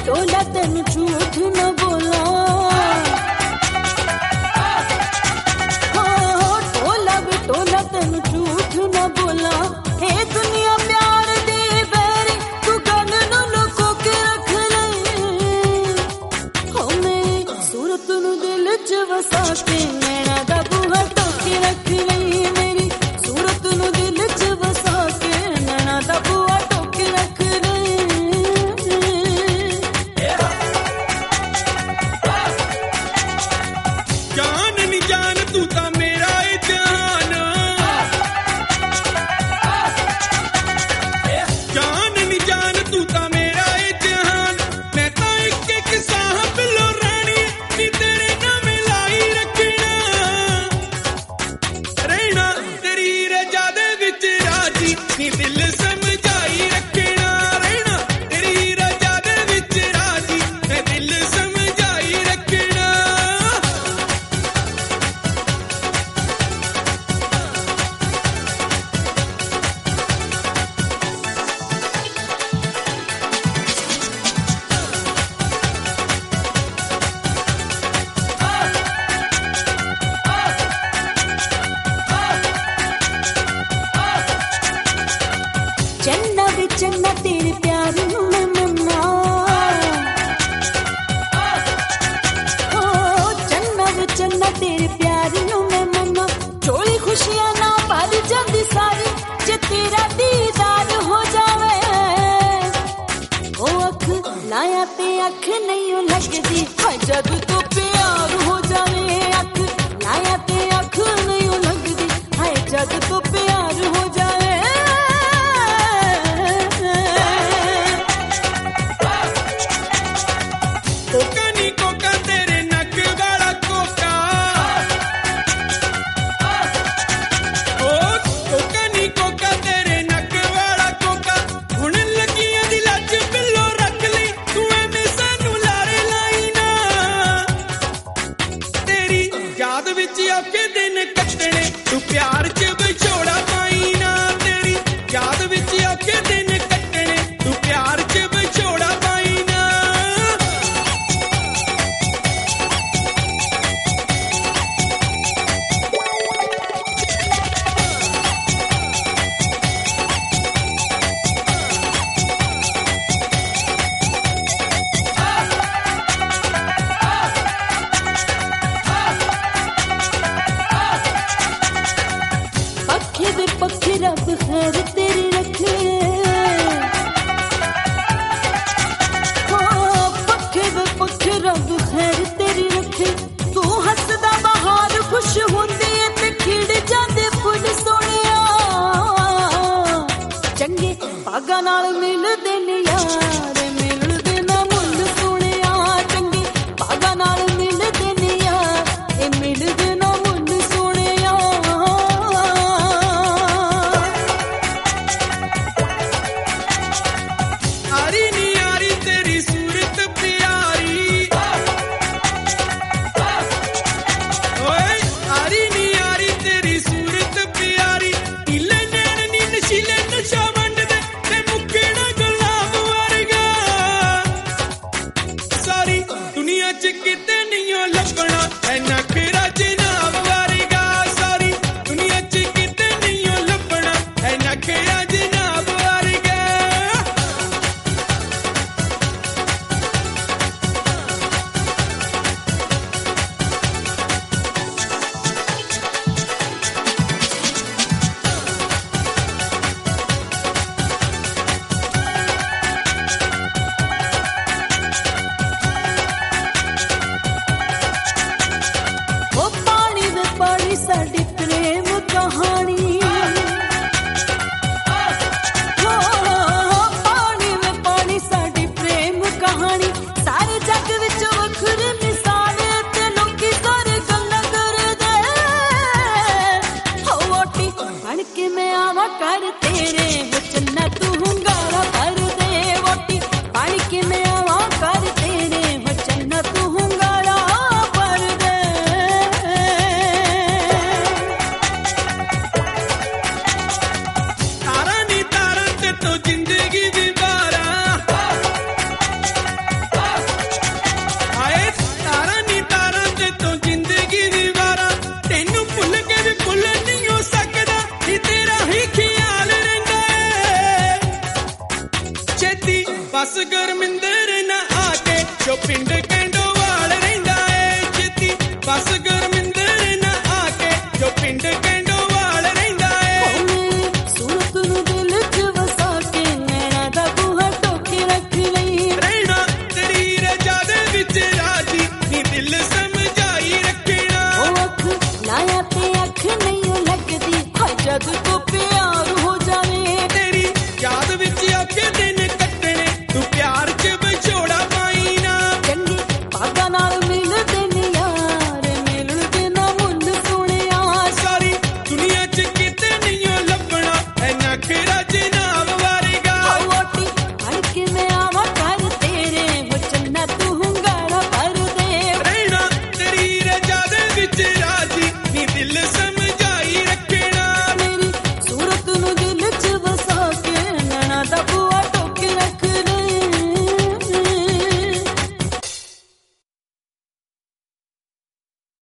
बिटोला तेन झूठ न बोला, टोला बिटोला तेन झूठ न बोला। हे दुनिया प्यार दे बैरी तू गल नू लुको के रख ले, हो मेरी सूरत नू दिल च वसा के नैना दा बूहा टोके रख ले, मेरी सूरत नू दिल च वसा के नैना दा बूहा टोके रख ले। जान नी जान तू ता मेरा ए जान, जान नी जान तू ता मेरा ए जान। मैं ता एक एक साह पिलो रानी नी तेरे नाम लाई रखना, रहना तेरी रजा दे विच राजी नी दिल समझाई रखना, रहना तेरी रजा दे विच राजी मैं दिल समझाई रखना। चन्ना वे चन्ना तेरे प्यार नू मैं मन्ना, ओ चन्ना वे चन्ना तेरे प्यार नू मैं मन्ना। चोली खुशियां ना भर जांदी सारी जे तेरा दीदार हो जावे, ओ अख लाया ते अख नहीं लगदी हाय जद तो प्यार हो जावे, अख लाया ते अख नहीं लगदी हाय जद तो प्यार हो जावे। कोका नी कोका तेरे नक वाला कोका, ओ कोका नी कोका तेरे नक वाला कोका। हुण लगियां दी लज बिल्लो रख ले तू एवें सानू लारे लाई ना, तेरी याद विच औखे दिन कटने तू प्यार च विछोड़ा पाई ना, तेरी याद विच औखे दिन कटने तू प्यार च विछोड़ा पाई ना। पखे दे पखे रब खैर तेरी रखे, हो पखे दे पखे रब खैर तेरी रखे। तू हसदा बहार खुश होंदी है ते खिड़ जांदे फुल सोहणिया, चंगे भागा नाल मिलदे ने यार मिलदे ना मुल सोहणिया, चंगे भागा नाल मिलदे ने यार ए मिलदे ना मुल सोहणिया। आरी नी आरी तेरी सूरत प्यारी, ओए आरी नी आरी तेरी सूरत प्यारी। नीले नैन नी नशीले नशा वंड दे ते मुक्के ना गल ਜੋ ਪਿੰਡ ਕੈਂਡੋਵਾਲ ਰਹਿੰਦਾ ਏ ਛੇਤੀ ਬਸ ਗੁਰਮਿੰਦਰ ਨਾ ਆ ਕੇ ਜੋ ਪਿੰਡ